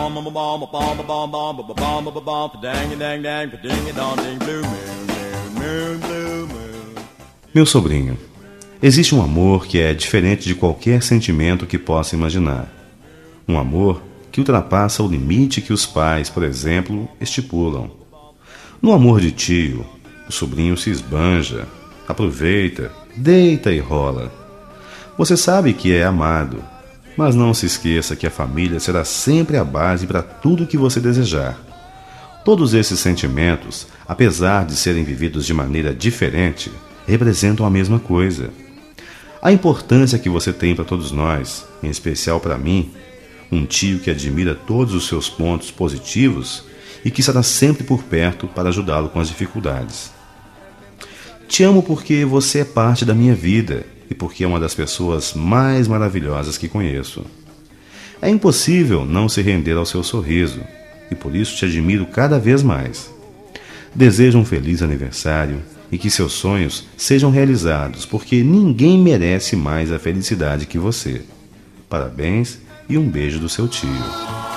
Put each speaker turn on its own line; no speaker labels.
Meu sobrinho, existe um amor que é diferente de qualquer sentimento que possa imaginar. Um amor que ultrapassa o limite que os pais, por exemplo, estipulam. No amor de tio, o sobrinho se esbanja, aproveita, deita e rola. Você sabe que é amado, mas não se esqueça que a família será sempre a base para tudo que você desejar. Todos esses sentimentos, apesar de serem vividos de maneira diferente, representam a mesma coisa. A importância que você tem para todos nós, em especial para mim, um tio que admira todos os seus pontos positivos e que estará sempre por perto para ajudá-lo com as dificuldades. Te amo porque você é parte da minha vida e porque é uma das pessoas mais maravilhosas que conheço. É impossível não se render ao seu sorriso e por isso te admiro cada vez mais. Desejo um feliz aniversário e que seus sonhos sejam realizados, porque ninguém merece mais a felicidade que você. Parabéns e um beijo do seu tio.